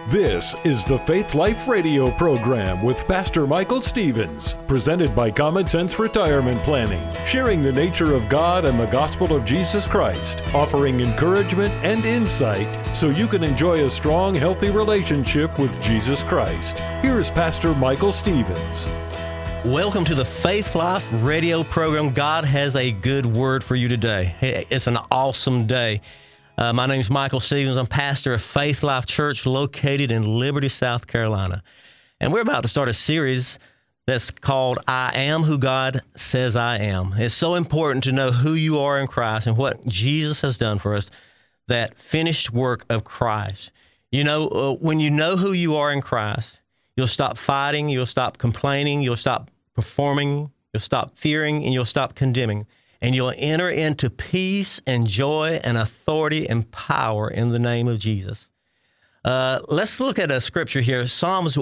This is the Faith Life Radio program with Pastor Michael Stevens, presented by Common Sense Retirement Planning, sharing the nature of God and the gospel of Jesus Christ, offering encouragement and insight so you can enjoy a strong, healthy relationship with Jesus Christ. Here's Pastor Michael Stevens. Welcome to the Faith Life Radio program. God has a good word for you today. It's an awesome day. My name is Michael Stevens. I'm pastor of Faith Life Church located in Liberty, South Carolina. And we're about to start a series that's called I Am Who God Says I Am. It's so important to know who you are in Christ and what Jesus has done for us, that finished work of Christ. You know, when you know who you are in Christ, you'll stop fighting, you'll stop complaining, you'll stop performing, you'll stop fearing, and you'll stop condemning. And you'll enter into peace and joy and authority and power in the name of Jesus. Let's look at a scripture here. Psalms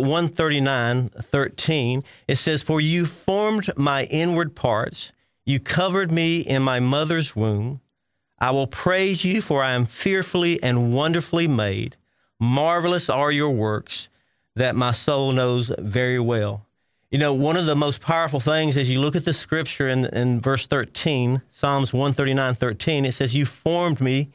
139:13. It says, "For you formed my inward parts. You covered me in my mother's womb. I will praise you, for I am fearfully and wonderfully made. Marvelous are your works that my soul knows very well." You know, one of the most powerful things as you look at the scripture in verse 13, Psalms 139:13, it says, you formed me,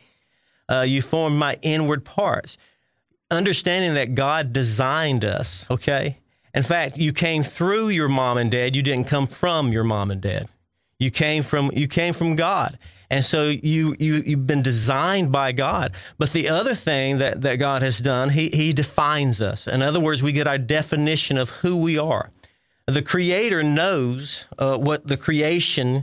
you formed my inward parts. Understanding that God designed us, okay? In fact, you came through your mom and dad. You didn't come from your mom and dad. You came from God. And so you've been designed by God. But the other thing that God has done, He defines us. In other words, we get our definition of who we are. The Creator knows what the creation,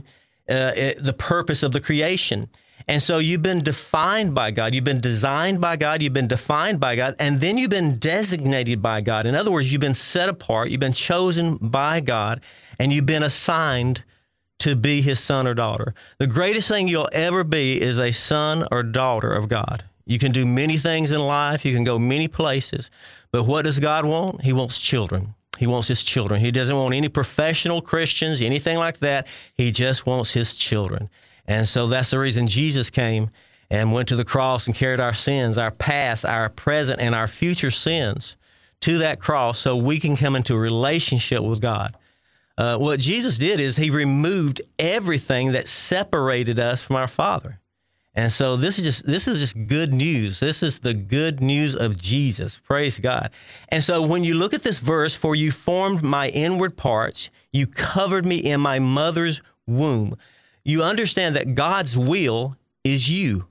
the purpose of the creation. And so you've been defined by God. You've been designed by God. You've been defined by God. And then you've been designated by God. In other words, you've been set apart. You've been chosen by God. And you've been assigned to be His son or daughter. The greatest thing you'll ever be is a son or daughter of God. You can do many things in life. You can go many places. But what does God want? He wants children. He wants His children. He doesn't want any professional Christians, anything like that. He just wants His children. And so that's the reason Jesus came and went to the cross and carried our sins, our past, our present, and our future sins to that cross so we can come into a relationship with God. What Jesus did is He removed everything that separated us from our Father. And so this is just good news. This is the good news of Jesus. Praise God. And so when you look at this verse, "For you formed my inward parts, you covered me in my mother's womb," you understand that God's will is you.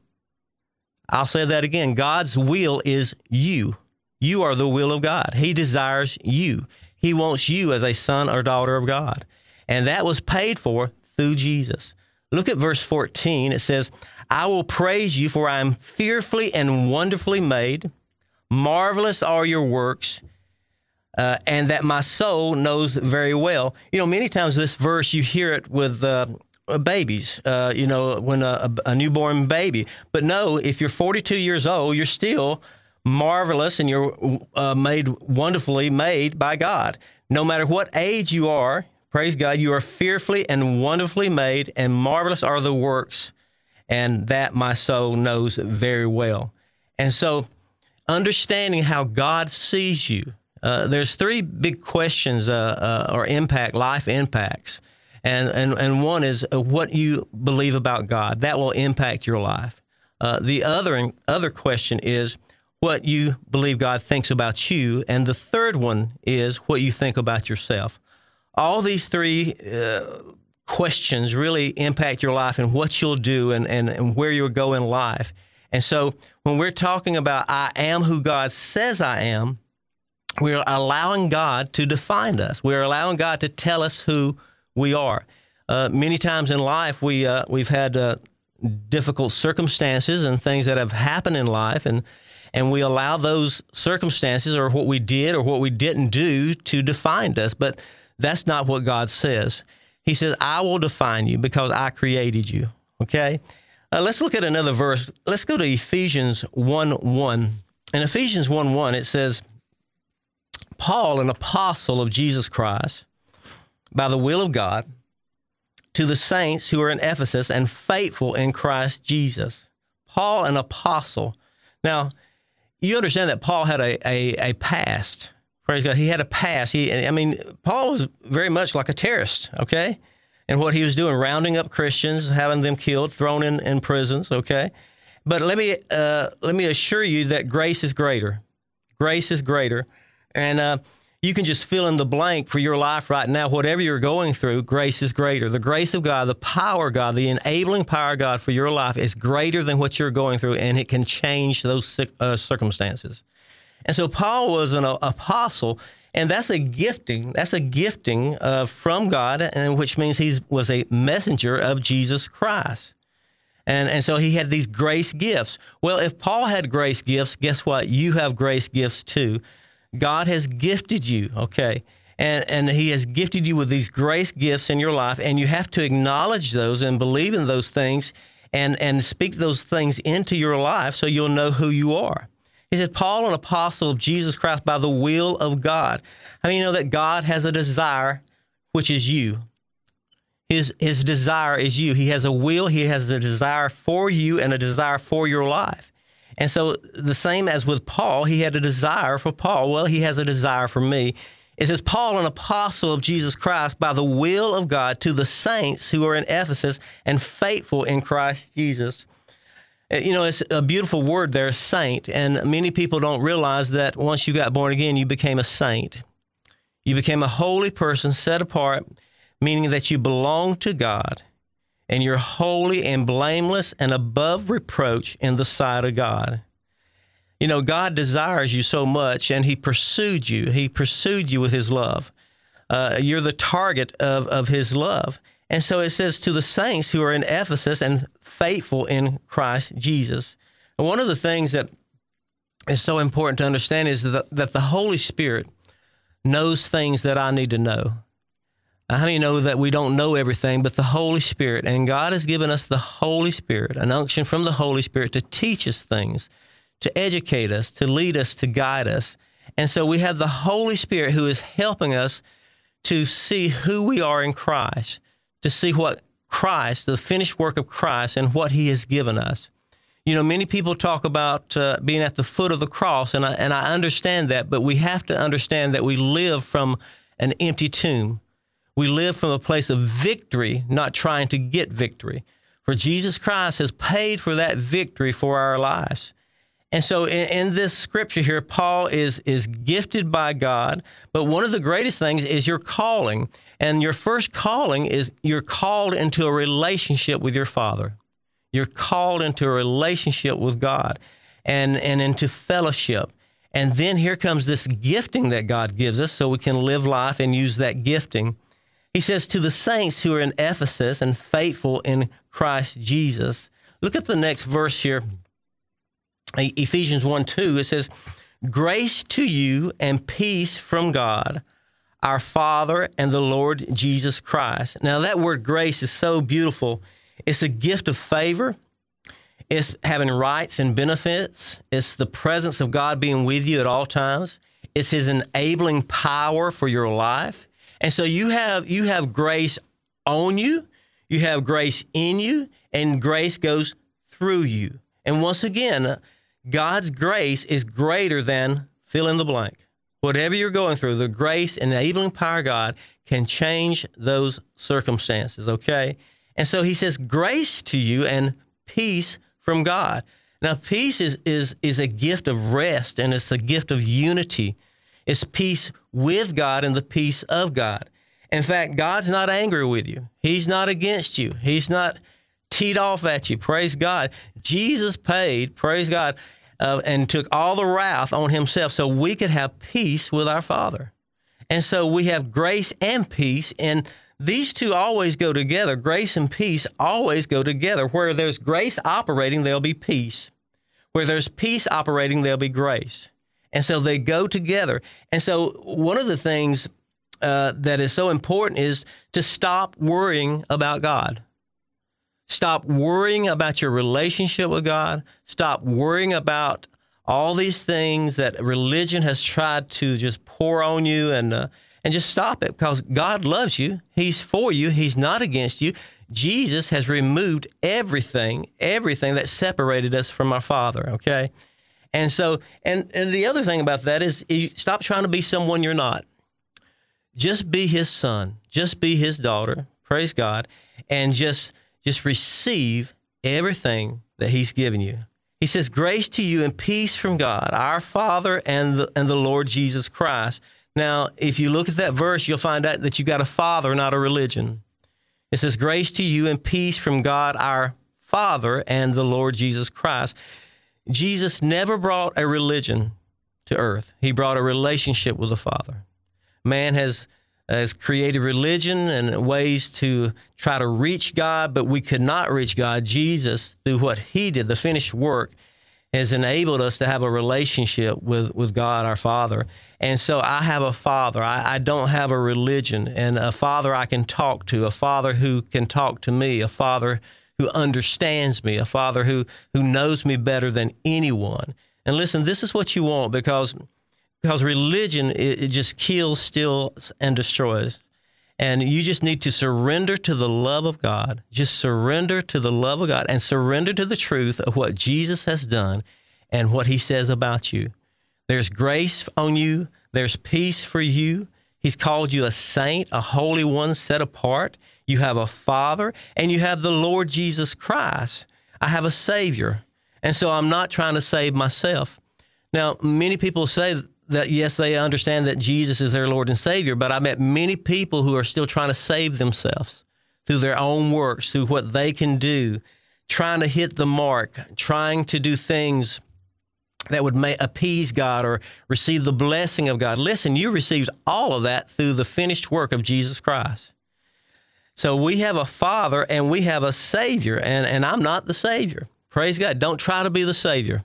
I'll say that again. God's will is you. You are the will of God. He desires you. He wants you as a son or daughter of God. And that was paid for through Jesus. Look at verse 14. It says, "I will praise you, for I am fearfully and wonderfully made. Marvelous are your works, and that my soul knows very well." You know, many times this verse, you hear it with babies, when a newborn baby. But no, if you're 42 years old, you're still marvelous and you're made wonderfully made by God. No matter what age you are, praise God, you are fearfully and wonderfully made, and marvelous are the works, and that my soul knows very well. And so understanding how God sees you, there's three big questions or life impacts. And one is what you believe about God. That will impact your life. The other question is what you believe God thinks about you. And the third one is what you think about yourself. All these three questions really impact your life and what you'll do and where you'll go in life. And so when we're talking about I am who God says I am, we're allowing God to define us. We're allowing God to tell us who we are. Many times in life, we've had difficult circumstances and things that have happened in life, and we allow those circumstances or what we did or what we didn't do to define us. But that's not what God says. He says, "I will define you because I created you." Okay? Let's look at another verse. Let's go to Ephesians 1:1. In Ephesians 1:1, it says, "Paul, an apostle of Jesus Christ, by the will of God, to the saints who are in Ephesus and faithful in Christ Jesus." Paul, an apostle. Now, you understand that Paul had a past. Praise God. He had a past. Paul was very much like a terrorist, okay? And what he was doing, rounding up Christians, having them killed, thrown in prisons, okay? But let me assure you that grace is greater. Grace is greater. And you can just fill in the blank for your life right now. Whatever you're going through, grace is greater. The grace of God, the power of God, the enabling power of God for your life is greater than what you're going through, and it can change those circumstances. And so Paul was an apostle, and that's a gifting. That's a gifting from God, and which means he was a messenger of Jesus Christ. And so he had these grace gifts. Well, if Paul had grace gifts, guess what? You have grace gifts too. God has gifted you, okay? And he has gifted you with these grace gifts in your life, and you have to acknowledge those and believe in those things and speak those things into your life so you'll know who you are. He said, Paul, an apostle of Jesus Christ by the will of God. How many know that God has a desire, which is you? His desire is you. He has a will. He has a desire for you and a desire for your life. And so the same as with Paul, he had a desire for Paul. Well, he has a desire for me. It says, Paul, an apostle of Jesus Christ by the will of God to the saints who are in Ephesus and faithful in Christ Jesus. You know, it's a beautiful word there, saint. And many people don't realize that once you got born again, you became a saint. You became a holy person set apart, meaning that you belong to God. And you're holy and blameless and above reproach in the sight of God. You know, God desires you so much, and he pursued you. He pursued you with his love. You're the target of his love. And so it says to the saints who are in Ephesus and faithful in Christ Jesus. And one of the things that is so important to understand is that the Holy Spirit knows things that I need to know. How many know that we don't know everything, but the Holy Spirit, and God has given us the Holy Spirit, an unction from the Holy Spirit to teach us things, to educate us, to lead us, to guide us. And so we have the Holy Spirit who is helping us to see who we are in Christ, to see what Christ, the finished work of Christ, and what he has given us. You know, many people talk about being at the foot of the cross, and I understand that, but we have to understand that we live from an empty tomb. We live from a place of victory, not trying to get victory. For Jesus Christ has paid for that victory for our lives. And so in this scripture here, Paul is gifted by God, but one of the greatest things is your calling. And your first calling is you're called into a relationship with your Father. You're called into a relationship with God and into fellowship. And then here comes this gifting that God gives us so we can live life and use that gifting. He says, to the saints who are in Ephesus and faithful in Christ Jesus. Look at the next verse here. Ephesians 1:2, it says, grace to you and peace from God, our Father and the Lord Jesus Christ. Now that word grace is so beautiful. It's a gift of favor. It's having rights and benefits. It's the presence of God being with you at all times. It's his enabling power for your life. And so you have grace on you, you have grace in you, and grace goes through you. And once again, God's grace is greater than fill in the blank. Whatever you're going through, the grace and enabling power of God can change those circumstances, okay? And so he says grace to you and peace from God. Now, peace is a gift of rest, and it's a gift of unity. It's peace with God and the peace of God. In fact, God's not angry with you. He's not against you. He's not teed off at you. Praise God. Jesus paid, praise God, and took all the wrath on himself so we could have peace with our Father. And so we have grace and peace, and these two always go together. Grace and peace always go together. Where there's grace operating, there'll be peace. Where there's peace operating, there'll be grace. And so they go together. And so one of the things that is so important is to stop worrying about God. Stop worrying about your relationship with God. Stop worrying about all these things that religion has tried to just pour on you, and just stop it, because God loves you. He's for you. He's not against you. Jesus has removed everything that separated us from our Father, okay? And so, and the other thing about that is you stop trying to be someone you're not. Just be his son. Just be his daughter. Praise God. And just receive everything that he's given you. He says, grace to you and peace from God, our Father and the Lord Jesus Christ. Now, if you look at that verse, you'll find out that you got a father, not a religion. It says, grace to you and peace from God, our Father and the Lord Jesus Christ. Jesus never brought a religion to earth. He brought a relationship with the Father. Man has created religion and ways to try to reach God, but we could not reach God. Jesus, through what he did, the finished work, has enabled us to have a relationship with God, our Father. And so I have a Father. I don't have a religion, and a Father I can talk to, a Father who can talk to me, a Father who understands me, a Father who knows me better than anyone. And listen, this is what you want, because religion, it just kills, steals, and destroys. And you just need to surrender to the love of God. Just surrender to the love of God and surrender to the truth of what Jesus has done and what he says about you. There's grace on you. There's peace for you. He's called you a saint, a holy one set apart. You have a Father, and you have the Lord Jesus Christ. I have a Savior. And so I'm not trying to save myself. Now, many people say that, yes, they understand that Jesus is their Lord and Savior, but I met many people who are still trying to save themselves through their own works, through what they can do, trying to hit the mark, trying to do things that would appease God or receive the blessing of God. Listen, you received all of that through the finished work of Jesus Christ. So we have a Father and we have a Savior, and I'm not the Savior. Praise God. Don't try to be the Savior.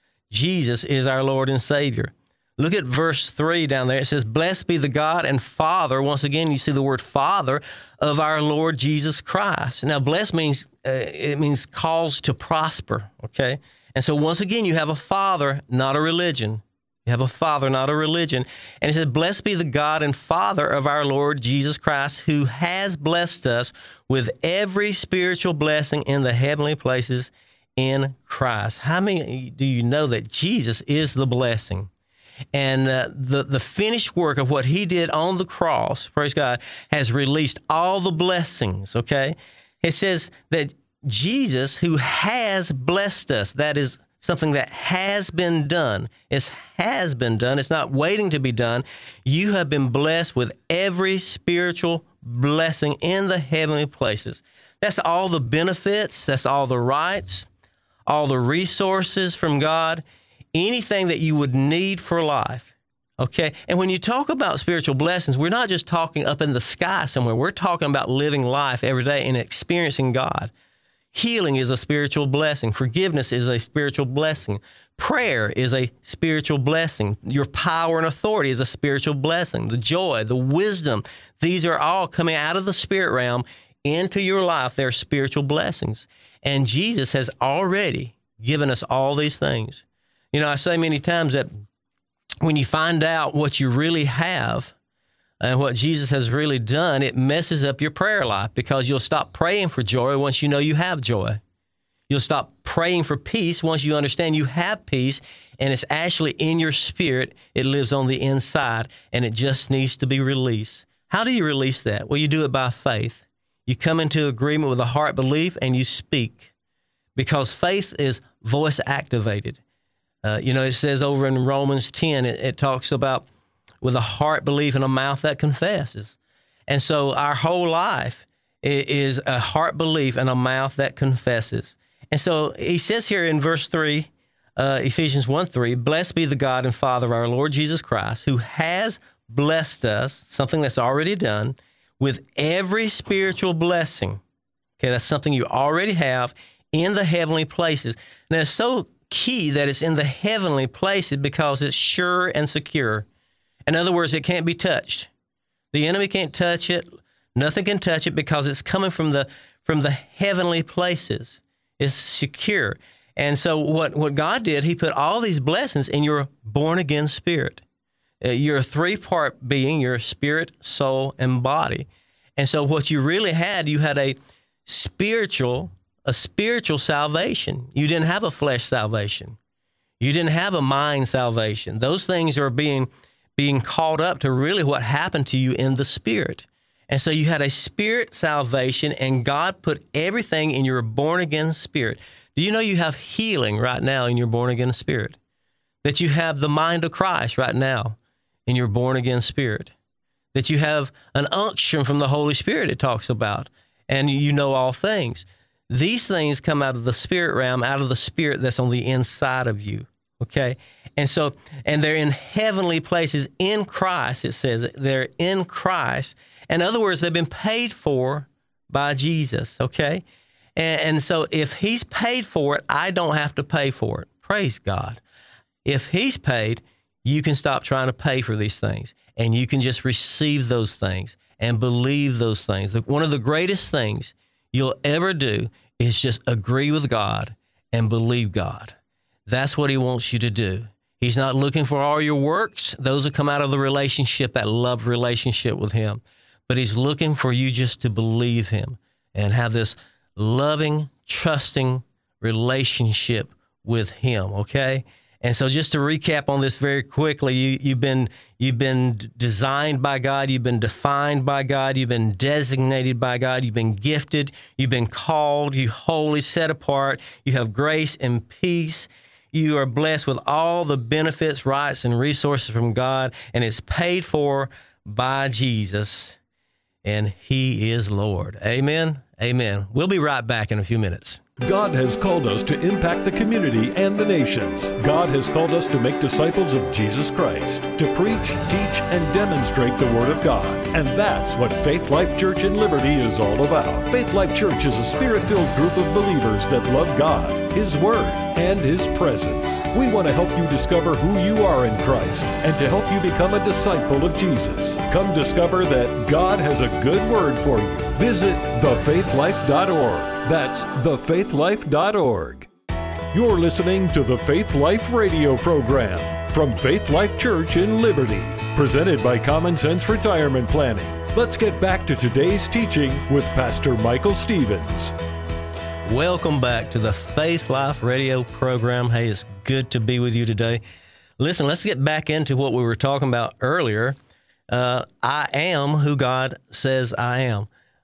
Jesus is our Lord and Savior. Look at verse 3 down there. It says, blessed be the God and Father. Once again, you see the word Father of our Lord Jesus Christ. Now, blessed means, it means calls to prosper, okay? And so once again, you have a Father, not a religion. You have a Father, not a religion. And it says, blessed be the God and Father of our Lord Jesus Christ, who has blessed us with every spiritual blessing in the heavenly places in Christ. How many do you know that Jesus is the blessing? And the finished work of what he did on the cross, praise God, has released all the blessings, okay? It says that Jesus, who has blessed us, that is something that has been done. It has been done. It's not waiting to be done. You have been blessed with every spiritual blessing in the heavenly places. That's all the benefits. That's all the rights, all the resources from God. Anything that you would need for life, okay? And when you talk about spiritual blessings, we're not just talking up in the sky somewhere. We're talking about living life every day and experiencing God. Healing is a spiritual blessing. Forgiveness is a spiritual blessing. Prayer is a spiritual blessing. Your power and authority is a spiritual blessing. The joy, the wisdom, these are all coming out of the spirit realm into your life. They're spiritual blessings. And Jesus has already given us all these things. You know, I say many times that when you find out what you really have and what Jesus has really done, it messes up your prayer life, because you'll stop praying for joy once you know you have joy. You'll stop praying for peace once you understand you have peace, and it's actually in your spirit. It lives on the inside, and it just needs to be released. How do you release that? Well, you do it by faith. You come into agreement with a heart belief, and you speak, because faith is voice activated. It says over in Romans 10, it talks about with a heart belief and a mouth that confesses. And so our whole life is a heart belief and a mouth that confesses. And so he says here in verse 3, Ephesians 1:3, blessed be the God and Father of our Lord Jesus Christ, who has blessed us, something that's already done, with every spiritual blessing. Okay, that's something you already have in the heavenly places. Now, it's so key that it's in the heavenly places because it's sure and secure. In other words, it can't be touched. The enemy can't touch it. Nothing can touch it because it's coming from the heavenly places. It's secure. And so what God did, he put all these blessings in your born-again spirit. You're a three-part being. You're spirit, soul, and body. And so what you really had, you had a spiritual salvation. You didn't have a flesh salvation. You didn't have a mind salvation. Those things are being called up to really what happened to you in the spirit. And so you had a spirit salvation, and God put everything in your born-again spirit. Do you know you have healing right now in your born-again spirit? That you have the mind of Christ right now in your born-again spirit? That you have an unction from the Holy Spirit it talks about, and you know all things. These things come out of the spirit realm, out of the spirit that's on the inside of you, okay? And they're in heavenly places in Christ, it says. They're in Christ. In other words, they've been paid for by Jesus, okay? And so if he's paid for it, I don't have to pay for it. Praise God. If he's paid, you can stop trying to pay for these things, and you can just receive those things and believe those things. One of the greatest things you'll ever do is just agree with God and believe God. That's what he wants you to do. He's not looking for all your works. Those will come out of the relationship, that love relationship with him. But he's looking for you just to believe him and have this loving, trusting relationship with him, okay? And so just to recap on this very quickly, you've been designed by God, you've been defined by God, you've been designated by God, you've been gifted, you've been called, you're holy, set apart, you have grace and peace. You are blessed with all the benefits, rights, and resources from God, and it's paid for by Jesus, and he is Lord. Amen? Amen. We'll be right back in a few minutes. God has called us to impact the community and the nations. God has called us to make disciples of Jesus Christ, to preach, teach, and demonstrate the Word of God. And that's what Faith Life Church in Liberty is all about. Faith Life Church is a spirit-filled group of believers that love God, his Word, and his presence. We want to help you discover who you are in Christ and to help you become a disciple of Jesus. Come discover that God has a good word for you. Visit thefaithlife.org. That's thefaithlife.org. You're listening to the Faith Life radio program from Faith Life Church in Liberty, presented by Common Sense Retirement Planning. Let's get back to today's teaching with Pastor Michael Stevens. Welcome back to the Faith Life radio program. Hey, it's good to be with you today. Listen, let's get back into what we were talking about earlier. I am who God says I am.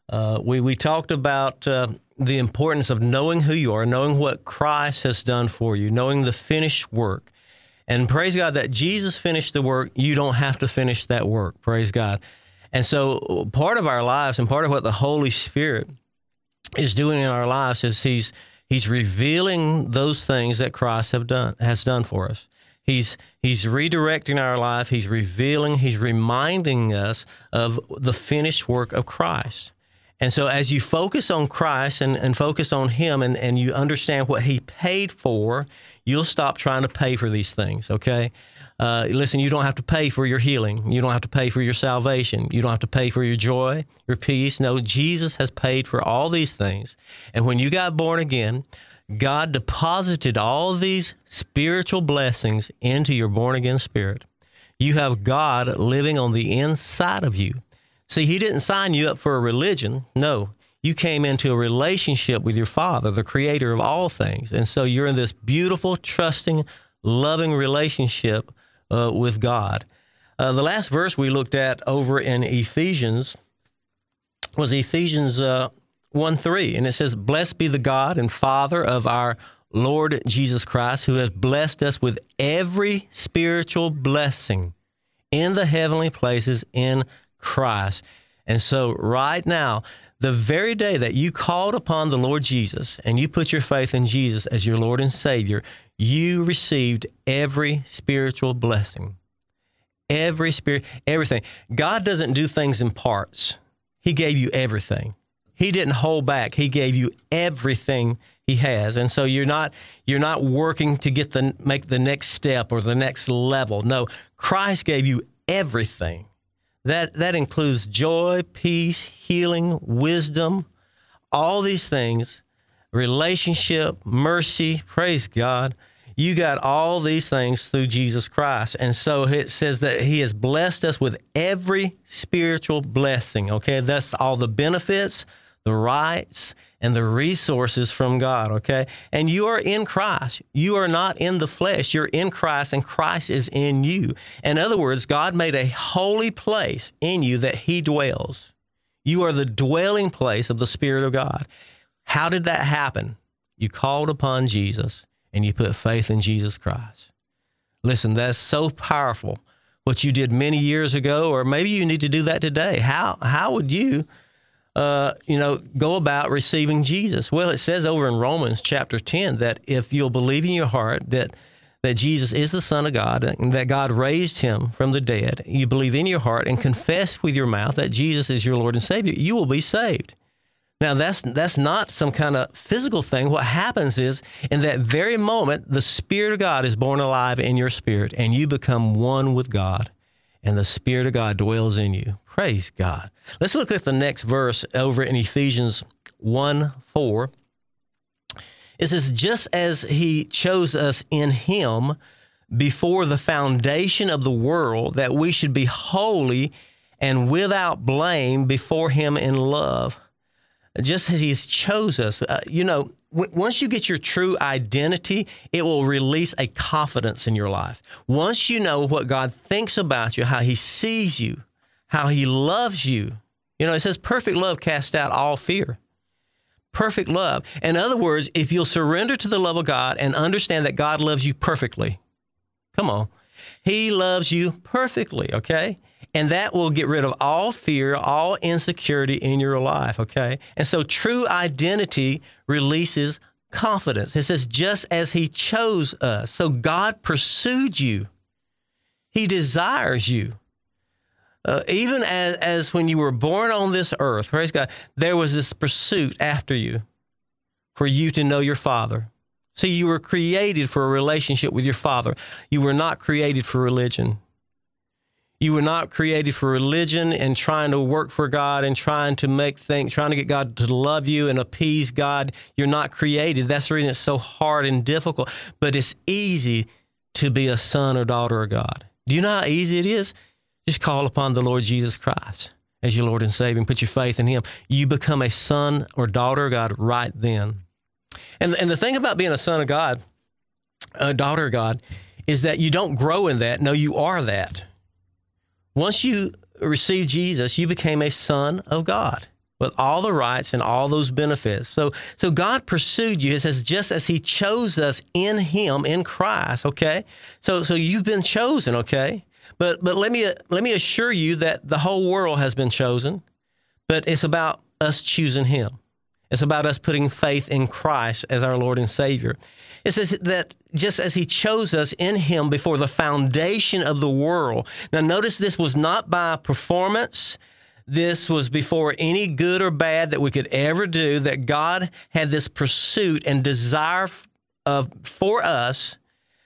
We talked about the importance of knowing who you are, knowing what Christ has done for you, knowing the finished work. And praise God that Jesus finished the work. You don't have to finish that work. Praise God. And so part of our lives and part of what the Holy Spirit is doing in our lives is he's revealing those things that Christ has done for us. He's redirecting our life. He's revealing, he's reminding us of the finished work of Christ. And so as you focus on Christ and focus on him and you understand what he paid for, you'll stop trying to pay for these things, okay? Listen, you don't have to pay for your healing. You don't have to pay for your salvation. You don't have to pay for your joy, your peace. No, Jesus has paid for all these things. And when you got born again, God deposited all of these spiritual blessings into your born-again spirit. You have God living on the inside of you. See, he didn't sign you up for a religion. No, you came into a relationship with your Father, the creator of all things. And so you're in this beautiful, trusting, loving relationship with God. The last verse we looked at over in Ephesians was Ephesians 1:3, and it says, "Blessed be the God and Father of our Lord Jesus Christ, who has blessed us with every spiritual blessing in the heavenly places in Christ." And so right now, the very day that you called upon the Lord Jesus and you put your faith in Jesus as your Lord and Savior, you received every spiritual blessing. Everything. God doesn't do things in parts. He gave you everything. He didn't hold back. He gave you everything he has. And so you're not working to make the next step or the next level. No, Christ gave you everything. That includes joy, peace, healing, wisdom, all these things, relationship, mercy, praise God. You got all these things through Jesus Christ. And so it says that he has blessed us with every spiritual blessing, okay? That's all the benefits, the rights, and the resources from God, okay? And you are in Christ. You are not in the flesh. You're in Christ, and Christ is in you. In other words, God made a holy place in you that he dwells. You are the dwelling place of the Spirit of God. How did that happen? You called upon Jesus, and you put faith in Jesus Christ. Listen, that's so powerful. What you did many years ago, or maybe you need to do that today. How would you go about receiving Jesus? Well, it says over in Romans chapter 10 that if you'll believe in your heart that Jesus is the Son of God and that God raised him from the dead, you believe in your heart and confess with your mouth that Jesus is your Lord and Savior, you will be saved. Now, that's not some kind of physical thing. What happens is, in that very moment, the Spirit of God is born alive in your spirit, and you become one with God, and the Spirit of God dwells in you. Praise God. Let's look at the next verse over in Ephesians 1:4. It says, just as he chose us in him before the foundation of the world, that we should be holy and without blame before him in love. Just as he's chose us. Once you get your true identity, it will release a confidence in your life. Once you know what God thinks about you, how he sees you, how he loves you. It says perfect love casts out all fear. Perfect love. In other words, if you'll surrender to the love of God and understand that God loves you perfectly, come on, he loves you perfectly, okay? And that will get rid of all fear, all insecurity in your life, okay? And so true identity releases confidence. It says, just as he chose us. So God pursued you. He desires you. Even as when you were born on this earth, praise God, there was this pursuit after you for you to know your Father. See, you were created for a relationship with your Father. You were not created for religion. You were not created for religion and trying to work for God and trying to get God to love you and appease God. You're not created. That's the reason it's so hard and difficult. But it's easy to be a son or daughter of God. Do you know how easy it is? Just call upon the Lord Jesus Christ as your Lord and Savior and put your faith in him. You become a son or daughter of God right then. And the thing about being a son of God, a daughter of God, is that you don't grow in that. No, you are that. Once you received Jesus, you became a son of God with all the rights and all those benefits. So God pursued you. It says, just as he chose us in him, in Christ, okay? So you've been chosen, okay? But let me assure you that the whole world has been chosen, but it's about us choosing him. It's about us putting faith in Christ as our Lord and Savior. It says that just as he chose us in him before the foundation of the world. Now, notice this was not by performance. This was before any good or bad that we could ever do, that God had this pursuit and desire for us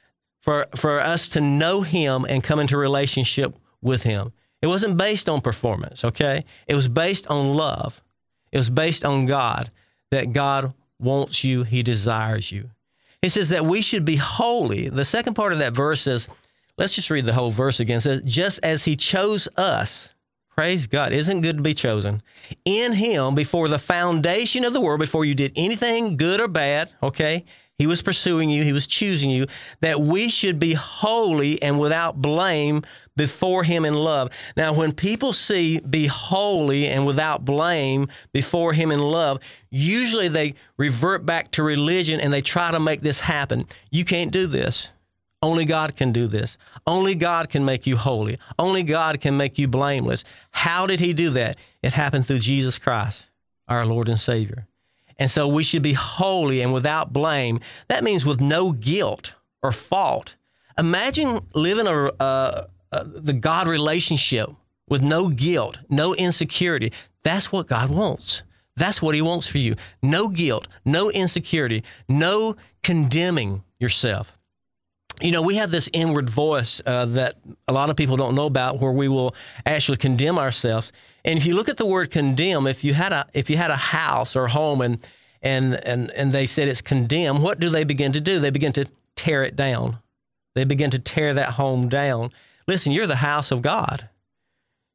to know him and come into relationship with him. It wasn't based on performance, okay? It was based on love. It was based on God, that God wants you, he desires you. It says that we should be holy. The second part of that verse says, let's just read the whole verse again. It says, just as he chose us, praise God, isn't it good to be chosen, in him before the foundation of the world, before you did anything good or bad, okay? He was pursuing you. He was choosing you, that we should be holy and without blame before him in love. Now, when people see be holy and without blame before him in love, usually they revert back to religion and they try to make this happen. You can't do this. Only God can do this. Only God can make you holy. Only God can make you blameless. How did he do that? It happened through Jesus Christ, our Lord and Savior. And so we should be holy and without blame. That means with no guilt or fault. Imagine living the God relationship with no guilt, no insecurity. That's what God wants. That's what he wants for you. No guilt, no insecurity, no condemning yourself. You know, we have this inward voice that a lot of people don't know about, where we will actually condemn ourselves. And if you look at the word condemn, if you had a house or home and they said it's condemned, what do they begin to do? They begin to tear it down. They begin to tear that home down. Listen, you're the house of God.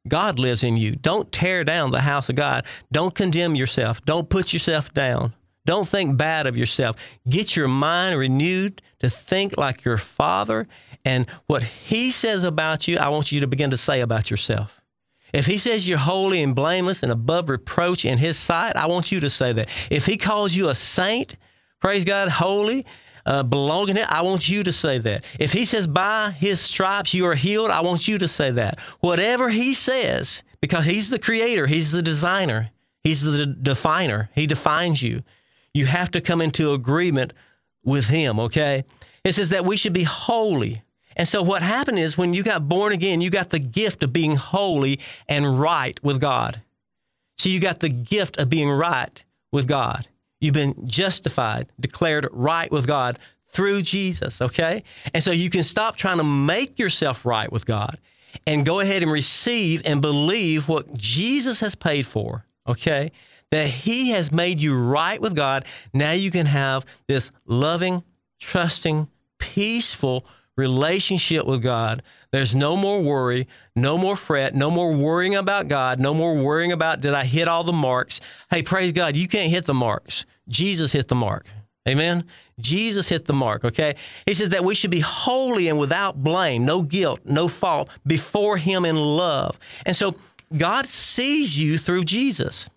God lives in you. Don't tear down the house of God. Don't condemn yourself. Don't put yourself down. Don't think bad of yourself. Get your mind renewed to think like your Father. And what He says about you, I want you to begin to say about yourself. If He says you're holy and blameless and above reproach in His sight, I want you to say that. If He calls you a saint, praise God, holy, belonging to Him, I want you to say that. If He says by His stripes you are healed, I want you to say that. Whatever He says, because He's the creator, He's the designer, He's the definer. He defines you. You have to come into agreement with Him, okay? It says that we should be holy. And so what happened is when you got born again, you got the gift of being holy and right with God. So you got the gift of being right with God. You've been justified, declared right with God through Jesus, okay? And so you can stop trying to make yourself right with God and go ahead and receive and believe what Jesus has paid for, okay? That He has made you right with God. Now you can have this loving, trusting, peaceful relationship with God. There's no more worry, no more fret, no more worrying about God, no more worrying about, did I hit all the marks? Hey, praise God, you can't hit the marks. Jesus hit the mark. Amen? Jesus hit the mark, okay? He says that we should be holy and without blame, no guilt, no fault, before Him in love. And so God sees you through Jesus.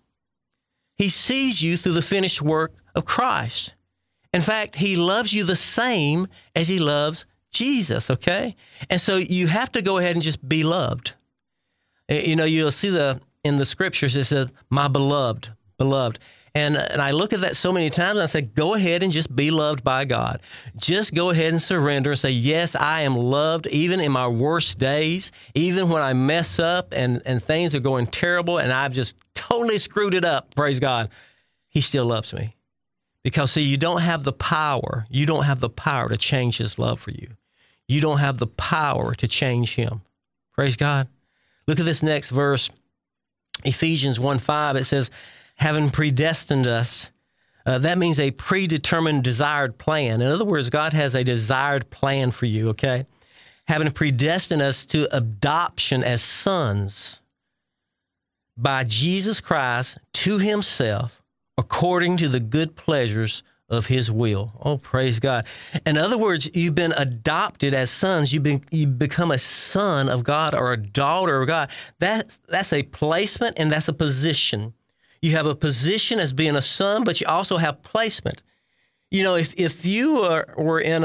He sees you through the finished work of Christ. In fact, He loves you the same as He loves Jesus, okay? And so you have to go ahead and just be loved. You know, you'll see in the scriptures, it says, my beloved, beloved. And I look at that so many times and I say, go ahead and just be loved by God. Just go ahead and surrender and say, yes, I am loved even in my worst days, even when I mess up and things are going terrible and I've just totally screwed it up, praise God. He still loves me. Because, see, you don't have the power. You don't have the power to change His love for you. You don't have the power to change Him. Praise God. Look at this next verse, Ephesians 1:5. It says, having predestined us. That means a predetermined, desired plan. In other words, God has a desired plan for you, okay? Having predestined us to adoption as sons by Jesus Christ to Himself, according to the good pleasures of His will. Oh, praise God. In other words, you've been adopted as sons. You become a son of God or a daughter of God. That's a placement and that's a position. You have a position as being a son, but you also have placement. You know, if you were in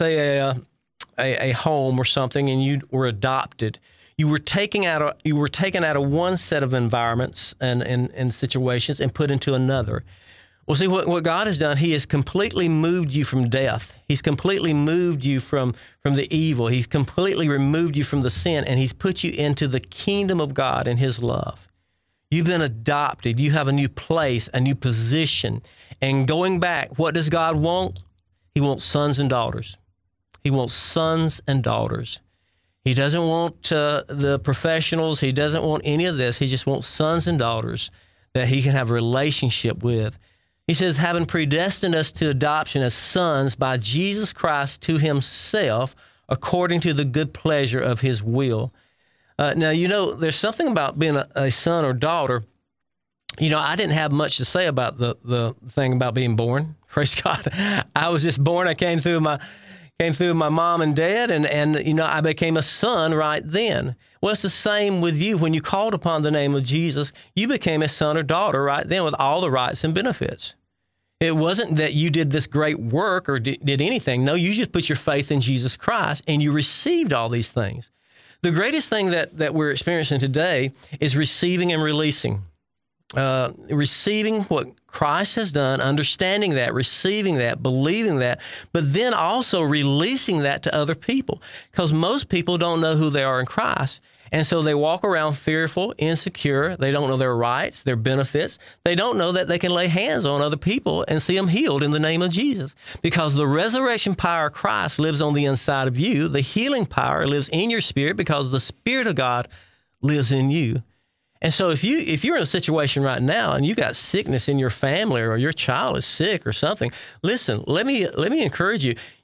a home or something and you were adopted, you were taken out of one set of environments and situations and put into another. Well, see, what God has done, He has completely moved you from death. He's completely moved you from the evil. He's completely removed you from the sin, and He's put you into the kingdom of God and His love. You've been adopted. You have a new place, a new position. And going back, what does God want? He wants sons and daughters. He wants sons and daughters. He doesn't want the professionals. He doesn't want any of this. He just wants sons and daughters that He can have a relationship with. He says, having predestined us to adoption as sons by Jesus Christ to Himself, according to the good pleasure of His will. Now, you know, there's something about being a son or daughter. You know, I didn't have much to say about the thing about being born. Praise God. I was just born. I came through my mom and dad, and you know, I became a son right then. Well, it's the same with you. When you called upon the name of Jesus, you became a son or daughter right then with all the rights and benefits. It wasn't that you did this great work or did anything. No, you just put your faith in Jesus Christ, and you received all these things. The greatest thing that we're experiencing today is receiving and releasing. Receiving what Christ has done, understanding that, receiving that, believing that, but then also releasing that to other people. Because most people don't know who they are in Christ. And so they walk around fearful, insecure. They don't know their rights, their benefits. They don't know that they can lay hands on other people and see them healed in the name of Jesus. Because the resurrection power of Christ lives on the inside of you. The healing power lives in your spirit because the Spirit of God lives in you. And so if you're in a situation right now and you got sickness in your family or your child is sick or something, listen, let me encourage you.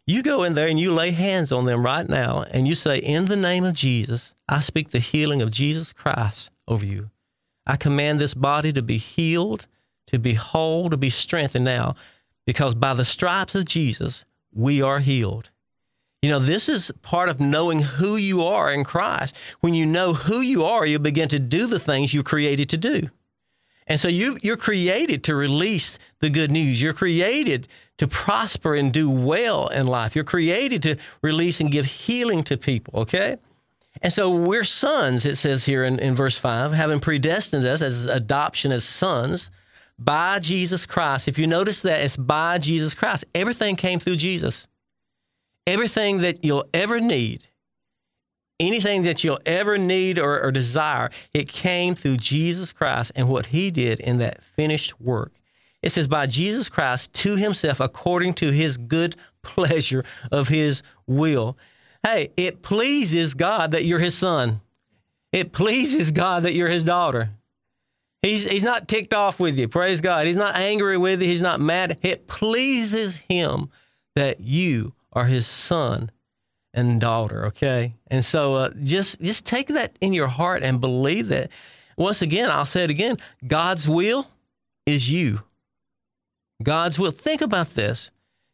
You go in there and you lay hands on them right now and you say, in the name of Jesus, I speak the healing of Jesus Christ over you. I command this body to be healed, to be whole, to be strengthened now, because by the stripes of Jesus, we are healed. You know, this is part of knowing who you are in Christ. When you know who you are, you begin to do the things you're created to do. And so you're created to release the good news. You're created to prosper and do well in life. You're created to release and give healing to people, okay? And so we're sons, it says here in verse 5, having predestined us as adoption as sons by Jesus Christ. If you notice that, it's by Jesus Christ. Everything came through Jesus. Everything that you'll ever need, anything that you'll ever need or desire, it came through Jesus Christ and what he did in that finished work. It says, by Jesus Christ to himself, according to his good pleasure of his will. Hey, it pleases God that you're his son. It pleases God that you're his daughter. He's not ticked off with you. Praise God. He's not angry with you. He's not mad. It pleases him that you are his son and daughter, okay? And so just take that in your heart and believe that. Once again, I'll say it again, God's will is you. God's will. Think about this.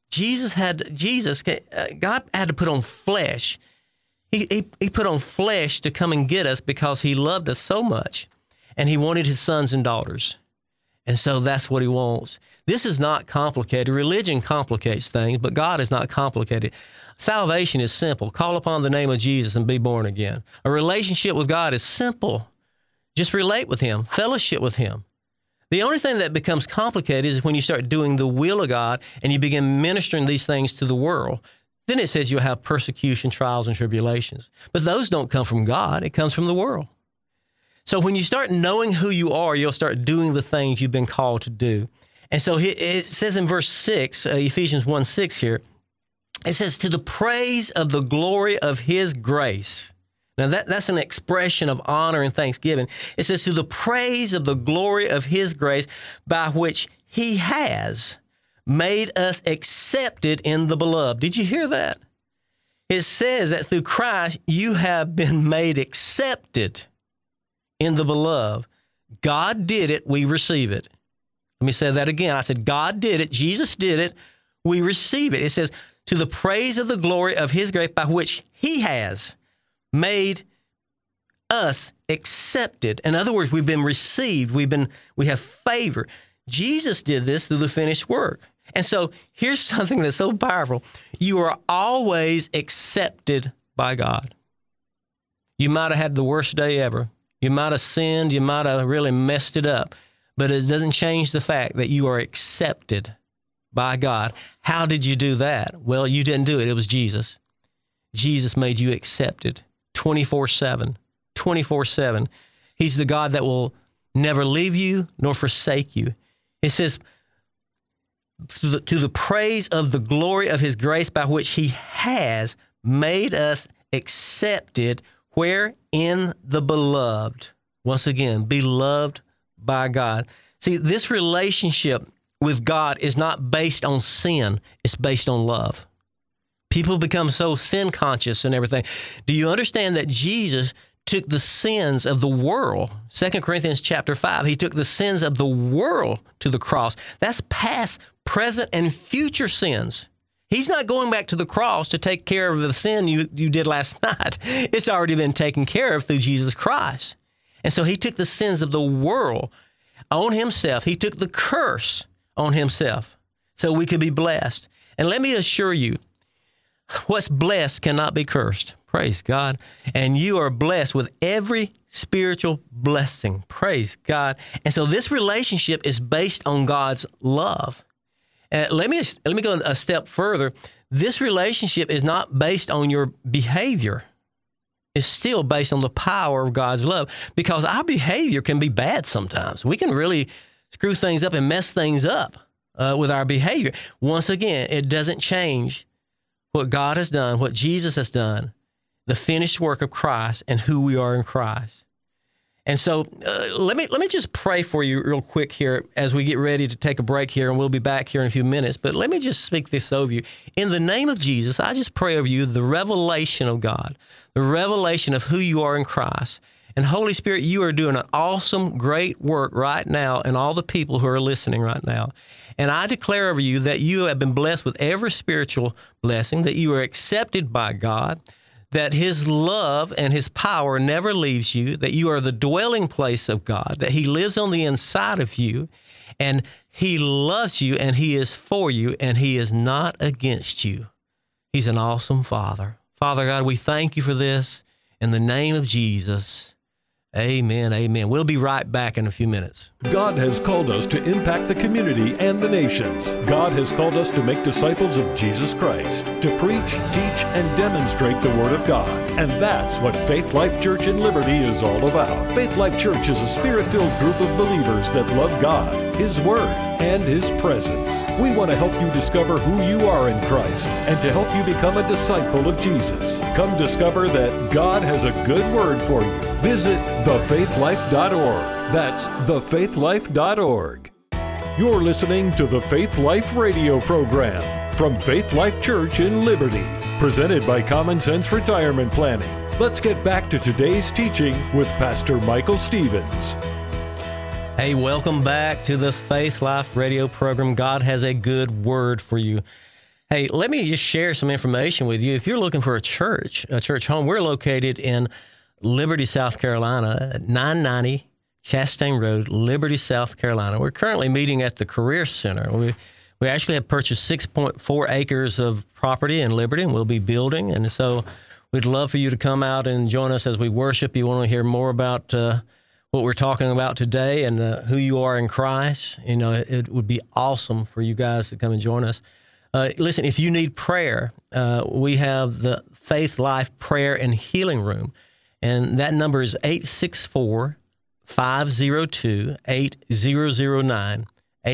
God had to put on flesh. He put on flesh to come and get us because he loved us so much, and he wanted his sons and daughters. And so that's what he wants. This is not complicated. Religion complicates things, but God is not complicated. Salvation is simple. Call upon the name of Jesus and be born again. A relationship with God is simple. Just relate with him, fellowship with him. The only thing that becomes complicated is when you start doing the will of God and you begin ministering these things to the world. Then it says you'll have persecution, trials, and tribulations. But those don't come from God. It comes from the world. So when you start knowing who you are, you'll start doing the things you've been called to do. And so it says in verse 6, Ephesians 1:6 here, it says, to the praise of the glory of his grace. Now that's an expression of honor and thanksgiving. It says, to the praise of the glory of his grace, by which he has made us accepted in the beloved. Did you hear that? It says that through Christ, you have been made accepted in the beloved. God did it, we receive it. Let me say that again. I said, God did it, Jesus did it, we receive it. It says, to the praise of the glory of his grace, by which he has made us accepted. In other words, we've been received. We have favor. Jesus did this through the finished work. And so here's something that's so powerful. You are always accepted by God. You might have had the worst day ever. You might have sinned. You might have really messed it up. But it doesn't change the fact that you are accepted by God. How did you do that? Well, you didn't do it. It was Jesus. Jesus made you accepted 24/7, 24/7. He's the God that will never leave you nor forsake you. It says, to the praise of the glory of his grace, by which he has made us accepted, where? In the beloved. Once again, beloved by God. See, this relationship with God is not based on sin. It's based on love. People become so sin conscious and everything. Do you understand that Jesus took the sins of the world? 2 Corinthians chapter 5, he took the sins of the world to the cross. That's past, present, and future sins. He's not going back to the cross to take care of the sin you did last night. It's already been taken care of through Jesus Christ. And so he took the sins of the world on himself. He took the curse on himself so we could be blessed. And let me assure you, what's blessed cannot be cursed. Praise God. And you are blessed with every spiritual blessing. Praise God. And so this relationship is based on God's love. Let me go a step further. This relationship is not based on your behavior. It's still based on the power of God's love, because our behavior can be bad sometimes. We can really screw things up and mess things up with our behavior. Once again, it doesn't change what God has done, what Jesus has done, the finished work of Christ, and who we are in Christ. And so let me just pray for you real quick here as we get ready to take a break here, and we'll be back here in a few minutes. But let me just speak this over you. In the name of Jesus, I just pray over you the revelation of God, the revelation of who you are in Christ. And Holy Spirit, you are doing an awesome, great work right now in all the people who are listening right now. And I declare over you that you have been blessed with every spiritual blessing, that you are accepted by God, that His love and His power never leaves you, that you are the dwelling place of God, that He lives on the inside of you, and He loves you, and He is for you, and He is not against you. He's an awesome Father. Father God, we thank you for this. In the name of Jesus, amen, amen. We'll be right back in a few minutes. God has called us to impact the community and the nations. God has called us to make disciples of Jesus Christ, to preach, teach, and demonstrate the Word of God. And that's what Faith Life Church in Liberty is all about. Faith Life Church is a Spirit-filled group of believers that love God, His Word, and His presence. We want to help you discover who you are in Christ and to help you become a disciple of Jesus. Come discover that God has a good word for you. Visit thefaithlife.org. That's thefaithlife.org. You're listening to the Faith Life radio program from Faith Life Church in Liberty, presented by Common Sense Retirement Planning. Let's get back to today's teaching with Pastor Michael Stevens. Hey, welcome back to the Faith Life radio program. God has a good word for you. Hey, let me just share some information with you. If you're looking for a church home, we're located in Liberty, South Carolina, at 990 Chastain Road, Liberty, South Carolina. We're currently meeting at the Career Center. We actually have purchased 6.4 acres of property in Liberty, and we'll be building. And so we'd love for you to come out and join us as we worship. You want to hear more about what we're talking about today and who you are in Christ. You know, it would be awesome for you guys to come and join us. Listen, if you need prayer, we have the Faith Life Prayer and Healing Room. And that number is 864-502-8009,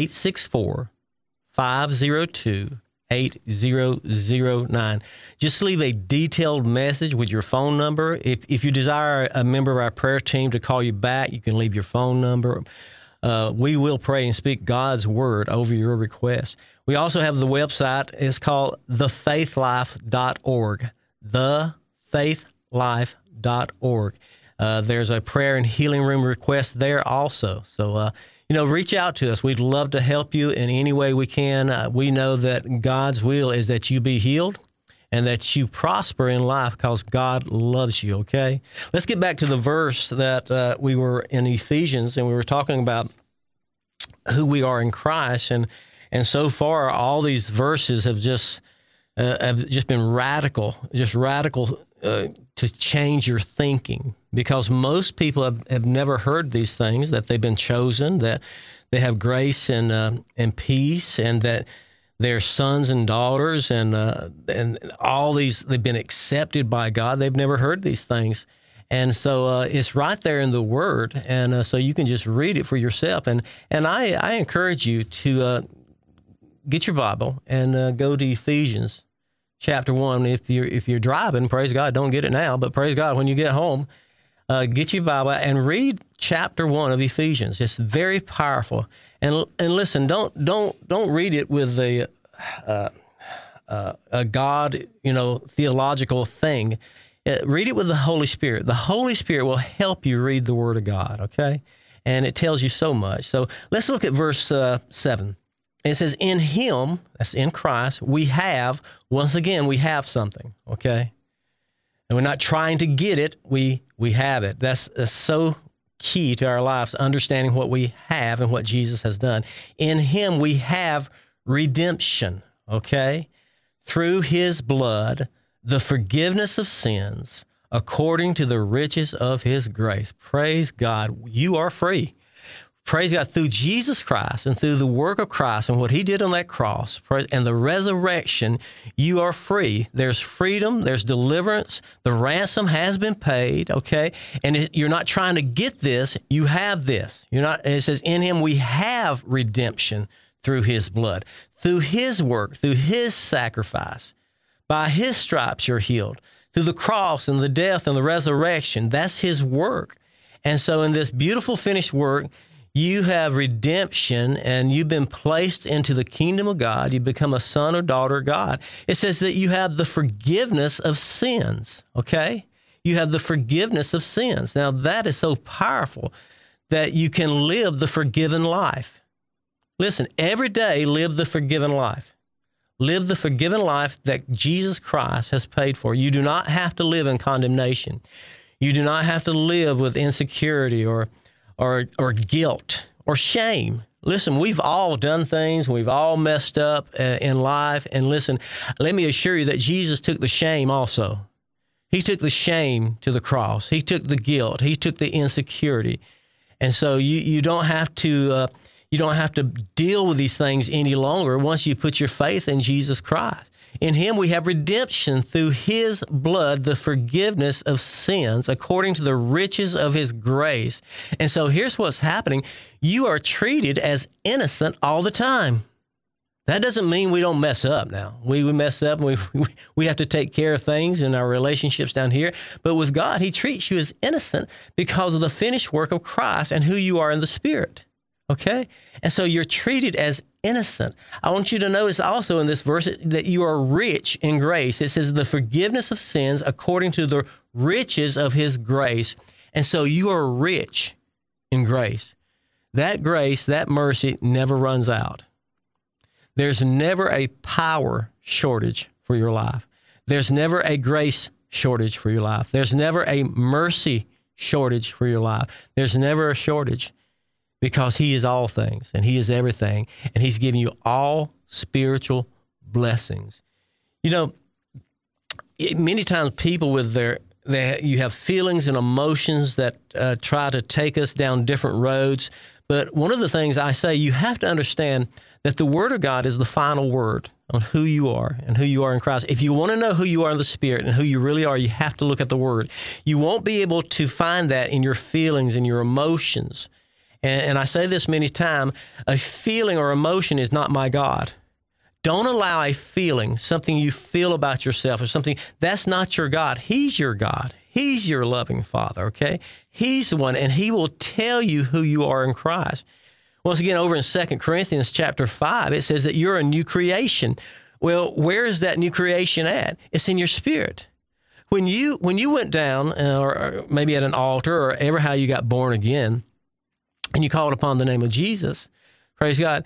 864-502-8009. Just leave a detailed message with your phone number. If you desire a member of our prayer team to call you back, you can leave your phone number. We will pray and speak God's word over your request. We also have the website. It's called thefaithlife.org, thefaithlife.org. There's a prayer and healing room request there also. So, reach out to us. We'd love to help you in any way we can. We know that God's will is that you be healed and that you prosper in life because God loves you, okay? Let's get back to the verse that we were in Ephesians, and we were talking about who we are in Christ. And so far, all these verses have just been radical to change your thinking, because most people have never heard these things, that they've been chosen, that they have grace and peace, and that they're sons and daughters, and all these, they've been accepted by God. They've never heard these things. And so it's right there in the Word, and so you can just read it for yourself. And I encourage you to get your Bible and go to Ephesians chapter 1. If you're driving, praise God, don't get it now, but praise God, when you get home, get your Bible and read chapter 1 of Ephesians. It's very powerful. And listen, don't read it with a God, theological thing. Read it with the Holy Spirit. The Holy Spirit will help you read the Word of God, okay? And it tells you so much. So let's look at verse 7. It says, in Him, that's in Christ, we have something, okay? And we're not trying to get it, we have it. That's so key to our lives, understanding what we have and what Jesus has done. In Him we have redemption, okay? Through His blood, the forgiveness of sins, according to the riches of His grace. Praise God, you are free. Praise God, through Jesus Christ and through the work of Christ and what He did on that cross and the resurrection, you are free. There's freedom, there's deliverance, the ransom has been paid, okay? And you're not trying to get this, you have this. It says, in Him we have redemption through His blood, through His work, through His sacrifice. By His stripes you're healed. Through the cross and the death and the resurrection, that's His work. And so in this beautiful finished work, you have redemption and you've been placed into the kingdom of God. You become a son or daughter of God. It says that you have the forgiveness of sins, okay? You have the forgiveness of sins. Now, that is so powerful that you can live the forgiven life. Listen, every day, live the forgiven life. Live the forgiven life that Jesus Christ has paid for. You do not have to live in condemnation. You do not have to live with insecurity or guilt or shame. Listen, we've all done things. We've all messed up in life. And listen, let me assure you that Jesus took the shame also. He took the shame to the cross. He took the guilt. He took the insecurity. And so you don't have to deal with these things any longer once you put your faith in Jesus Christ. In him we have redemption through his blood, the forgiveness of sins according to the riches of his grace. And so here's what's happening. You are treated as innocent all the time. That doesn't mean we don't mess up now. We mess up and we have to take care of things in our relationships down here. But with God, he treats you as innocent because of the finished work of Christ and who you are in the Spirit. Okay? And so you're treated as innocent. I want you to notice also in this verse that you are rich in grace. It says the forgiveness of sins according to the riches of his grace. And so you are rich in grace. That grace, that mercy never runs out. There's never a power shortage for your life. There's never a grace shortage for your life. There's never a mercy shortage for your life. There's never a shortage because he is all things and he is everything. And he's giving you all spiritual blessings. You know, many times people you have feelings and emotions that try to take us down different roads. But one of the things I say, you have to understand that the Word of God is the final word on who you are and who you are in Christ. If you want to know who you are in the Spirit and who you really are, you have to look at the Word. You won't be able to find that in your feelings and your emotions. And I say this many times, a feeling or emotion is not my God. Don't allow a feeling, something you feel about yourself or something, that's not your God. He's your God. He's your loving Father, okay? He's the one, and he will tell you who you are in Christ. Once again, over in 2 Corinthians chapter 5, it says that you're a new creation. Well, where is that new creation at? It's in your spirit. When you went down, or maybe at an altar, or ever how you got born again, and you called upon the name of Jesus, praise God,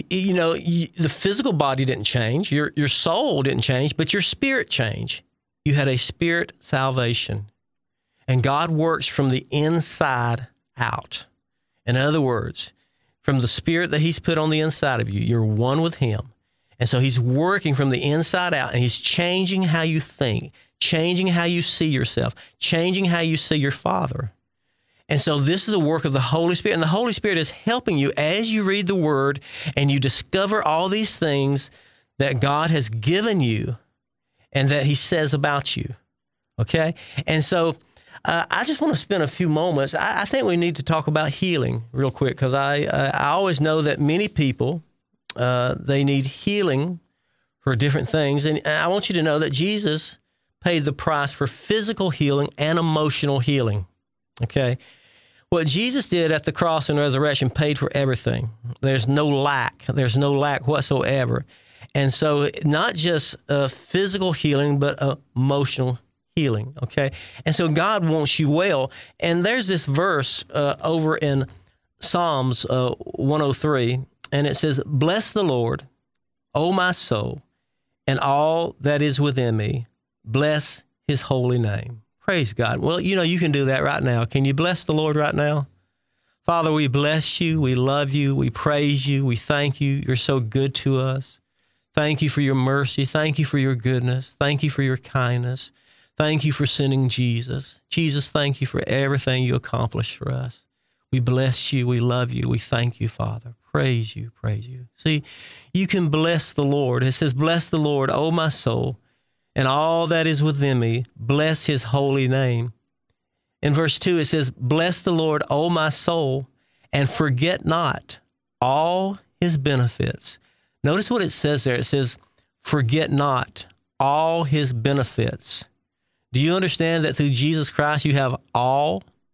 the physical body didn't change, your soul didn't change, but your spirit changed. You had a spirit salvation. And God works from the inside out. In other words, from the spirit that he's put on the inside of you, you're one with him. And so he's working from the inside out, and he's changing how you think, changing how you see yourself, changing how you see your Father. And so this is the work of the Holy Spirit. And the Holy Spirit is helping you as you read the Word and you discover all these things that God has given you and that he says about you. Okay? And so I just want to spend a few moments. I think we need to talk about healing real quick because I always know that many people, they need healing for different things. And I want you to know that Jesus paid the price for physical healing and emotional healing. Okay? What Jesus did at the cross and resurrection paid for everything. There's no lack. There's no lack whatsoever. And so not just physical healing, but emotional healing, okay? And so God wants you well. And there's this verse over in Psalms 103, and it says, "Bless the Lord, O my soul, and all that is within me. Bless his holy name." Praise God. Well, you can do that right now. Can you bless the Lord right now? Father, we bless you. We love you. We praise you. We thank you. You're so good to us. Thank you for your mercy. Thank you for your goodness. Thank you for your kindness. Thank you for sending Jesus. Jesus, thank you for everything you accomplished for us. We bless you. We love you. We thank you, Father. Praise you. Praise you. See, you can bless the Lord. It says, "Bless the Lord, O my soul, and all that is within me. Bless his holy name." In verse 2, it says, "Bless the Lord, O my soul, and forget not all his benefits." Notice what it says there. It says, "Forget not all his benefits." Do you understand that through Jesus Christ you have all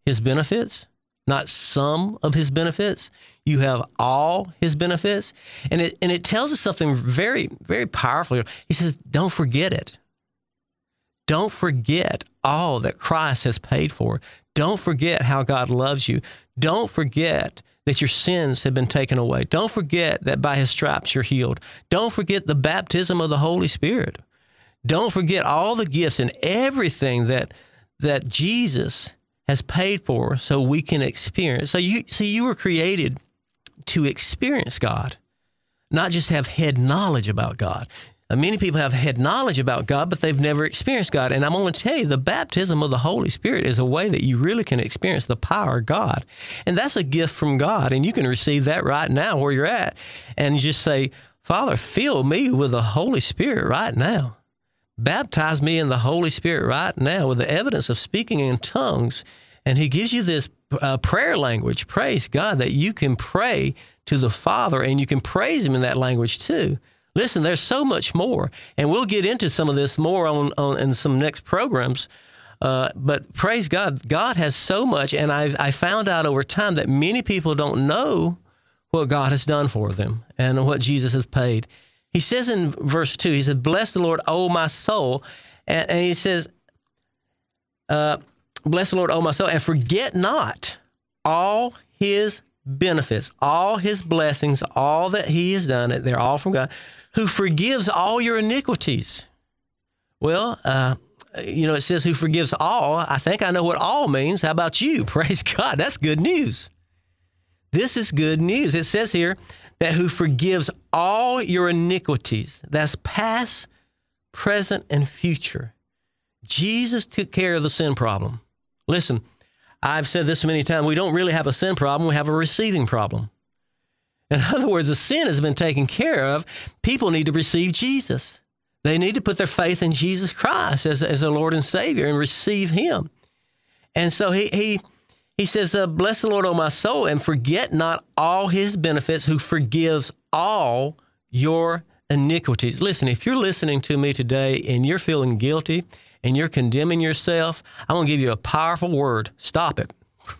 his benefits, not some of his benefits. You have all his benefits. And it tells us something very, very powerful. He says, don't forget it. Don't forget all that Christ has paid for. Don't forget how God loves you. Don't forget that your sins have been taken away. Don't forget that by his stripes you're healed. Don't forget the baptism of the Holy Spirit. Don't forget all the gifts and everything that Jesus has paid for so we can experience. So you were created to experience God, not just have head knowledge about God. Many people have head knowledge about God, but they've never experienced God. And I'm going to tell you, the baptism of the Holy Spirit is a way that you really can experience the power of God. And that's a gift from God. And you can receive that right now where you're at. And just say, Father, fill me with the Holy Spirit right now. Baptize me in the Holy Spirit right now with the evidence of speaking in tongues. And he gives you this prayer language, praise God, that you can pray to the Father and you can praise him in that language too. Listen, there's so much more, and we'll get into some of this more on in some next programs. But praise God, God has so much, and I found out over time that many people don't know what God has done for them and what Jesus has paid. He says in verse 2, he said, bless the Lord, O my soul. And he says, bless the Lord, O my soul, and forget not all his benefits, all his blessings, all that he has done. They're all from God, who forgives all your iniquities. Well, it says who forgives all. I think I know what all means. How about you? Praise God. That's good news. This is good news. It says here that who forgives all your iniquities. That's past, present, and future. Jesus took care of the sin problem. Listen, I've said this many times. We don't really have a sin problem. We have a receiving problem. In other words, the sin has been taken care of. People need to receive Jesus. They need to put their faith in Jesus Christ as their Lord and Savior and receive him. And so he says, bless the Lord, O my soul, and forget not all his benefits, who forgives all your iniquities. Listen, if you're listening to me today and you're feeling guilty and you're condemning yourself, I'm going to give you a powerful word. Stop it.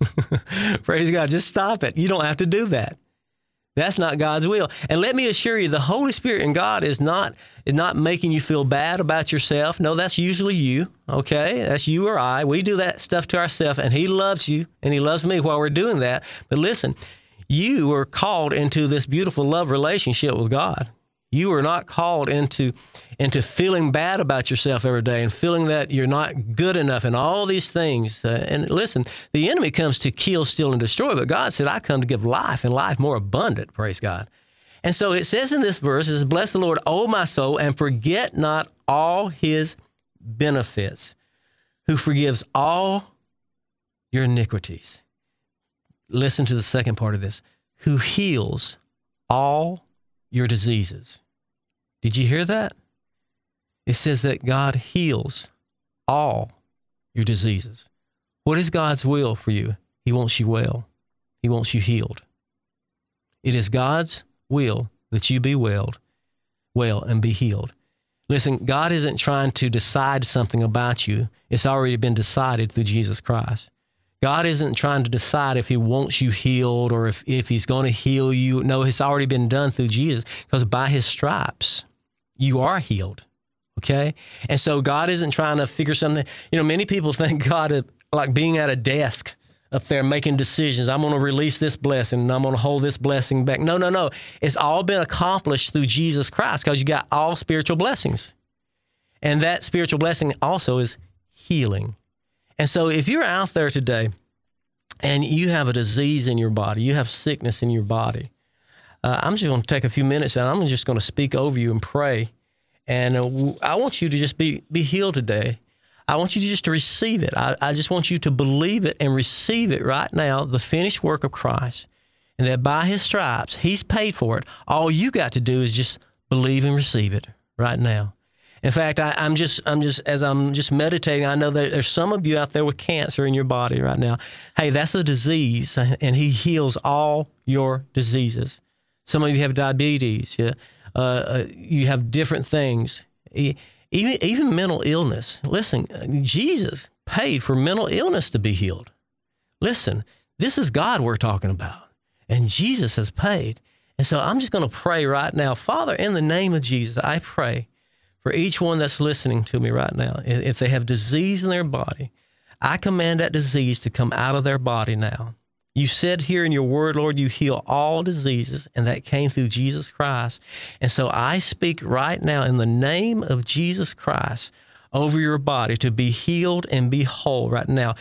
Praise God. Just stop it. You don't have to do that. That's not God's will. And let me assure you, the Holy Spirit and God is not making you feel bad about yourself. No, that's usually you, okay? That's you or I. We do that stuff to ourselves, and he loves you, and he loves me while we're doing that. But listen, you were called into this beautiful love relationship with God. You are not called into feeling bad about yourself every day and feeling that you're not good enough and all these things. And listen, the enemy comes to kill, steal, and destroy, but God said, I come to give life and life more abundant, praise God. And so it says in this verse, it says, bless the Lord, O my soul, and forget not all his benefits, who forgives all your iniquities. Listen to the second part of this, who heals all your diseases. Did you hear that? It says that God heals all your diseases. What is God's will for you? He wants you well. He wants you healed. It is God's will that you be well and be healed. Listen, God isn't trying to decide something about you. It's already been decided through Jesus Christ. God isn't trying to decide if he wants you healed or if he's going to heal you. No, it's already been done through Jesus, because by his stripes, you are healed, okay? And so God isn't trying to figure something. Many people think God is like being at a desk up there making decisions. I'm going to release this blessing and I'm going to hold this blessing back. No. It's all been accomplished through Jesus Christ, because you got all spiritual blessings. And that spiritual blessing also is healing. And so if you're out there today and you have a disease in your body, you have sickness in your body, I'm just going to take a few minutes and I'm just going to speak over you and pray. And I want you to just be healed today. I want you to just to receive it. I just want you to believe it and receive it right now, the finished work of Christ, and that by his stripes, he's paid for it. All you got to do is just believe and receive it right now. In fact, I'm just as I'm just meditating, I know that there's some of you out there with cancer in your body right now. Hey, that's a disease, and he heals all your diseases. Some of you have diabetes. You have different things, even mental illness. Listen, Jesus paid for mental illness to be healed. Listen, this is God we're talking about, and Jesus has paid. And so I'm just going to pray right now. Father, in the name of Jesus, I pray for each one that's listening to me right now. If they have disease in their body, I command that disease to come out of their body now. You said here in your word, Lord, you heal all diseases, and that came through Jesus Christ. And so I speak right now in the name of Jesus Christ over your body to be healed and be whole right now.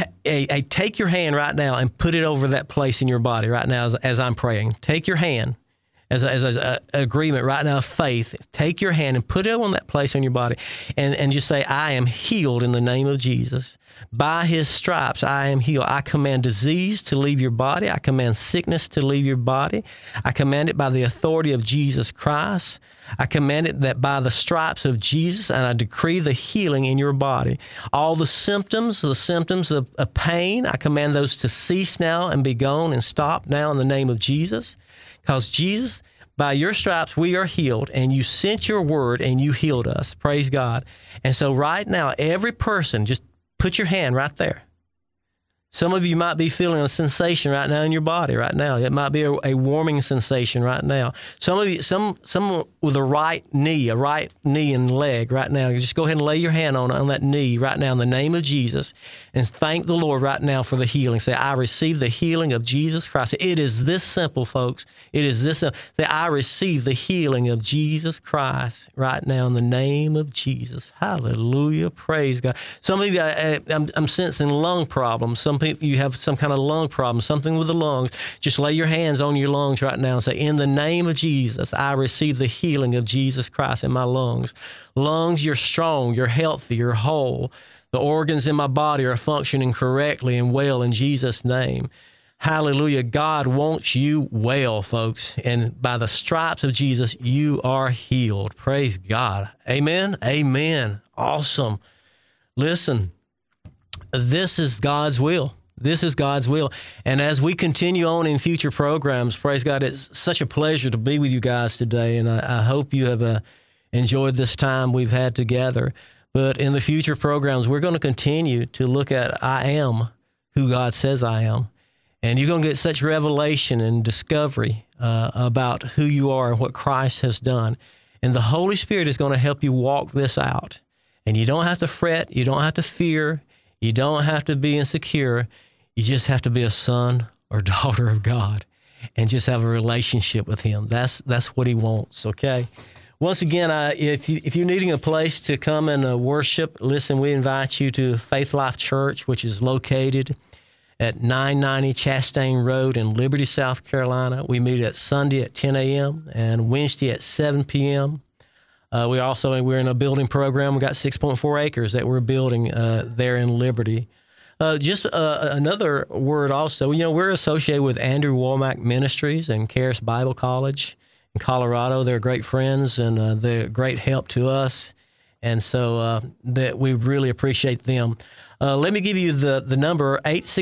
Take your hand right now and put it over that place in your body right now as I'm praying. Take your hand as an agreement right now of faith. Take your hand and put it on that place on your body and just say, I am healed in the name of Jesus. By his stripes, I am healed. I command disease to leave your body. I command sickness to leave your body. I command it by the authority of Jesus Christ. I command it that by the stripes of Jesus, and I decree the healing in your body. All the symptoms of pain, I command those to cease now and be gone and stop now in the name of Jesus. Because Jesus, by your stripes, we are healed, and you sent your word and you healed us. Praise God. And so right now, every person, just put your hand right there. Some of you might be feeling a sensation right now in your body right now. It might be a warming sensation right now. Some of you, some with a right knee and leg right now. Just go ahead and lay your hand on that knee right now in the name of Jesus and thank the Lord right now for the healing. Say, I receive the healing of Jesus Christ. It is this simple, folks. It is this simple. Say, I receive the healing of Jesus Christ right now in the name of Jesus. Hallelujah. Praise God. Some of you, I'm sensing lung problems. Some people, you have some kind of lung problem, something with the lungs. Just lay your hands on your lungs right now and say, in the name of Jesus, I receive the healing of Jesus Christ in my lungs. Lungs, you're strong, you're healthy, you're whole. The organs in my body are functioning correctly and well in Jesus' name. Hallelujah. God wants you well, folks. And by the stripes of Jesus, you are healed. Praise God. Amen. Amen. Awesome. Listen. This is God's will. This is God's will. And as we continue on in future programs, praise God, it's such a pleasure to be with you guys today. And I hope you have enjoyed this time we've had together. But in the future programs, we're going to continue to look at I am who God says I am. And you're going to get such revelation and discovery about who you are and what Christ has done. And the Holy Spirit is going to help you walk this out. And you don't have to fret. You don't have to fear. You don't have to be insecure. You just have to be a son or daughter of God and just have a relationship with him. That's what he wants, okay? Once again, if you're needing a place to come and worship, listen, we invite you to Faith Life Church, which is located at 990 Chastain Road in Liberty, South Carolina. We meet at Sunday at 10 a.m. and Wednesday at 7 p.m. We're in a building program. We got 6.4 acres that we're building there in Liberty. Just another word also, we're associated with Andrew Womack Ministries and Charis Bible College in Colorado. They're great friends and they're great help to us. And so that we really appreciate them. Let me give you the number,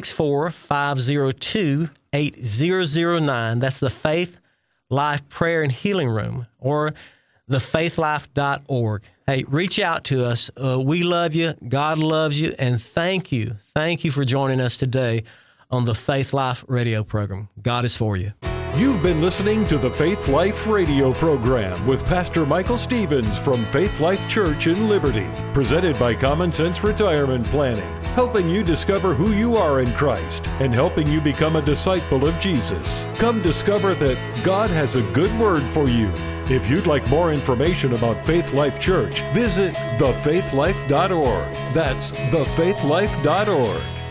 864-502-8009. That's the Faith Life Prayer and Healing Room, or thefaithlife.org. Hey, reach out to us. We love you. God loves you. And thank you. Thank you for joining us today on the Faith Life radio program. God is for you. You've been listening to the Faith Life radio program with Pastor Michael Stevens from Faith Life Church in Liberty, presented by Common Sense Retirement Planning, helping you discover who you are in Christ and helping you become a disciple of Jesus. Come discover that God has a good word for you. If you'd like more information about Faith Life Church, visit thefaithlife.org. That's thefaithlife.org.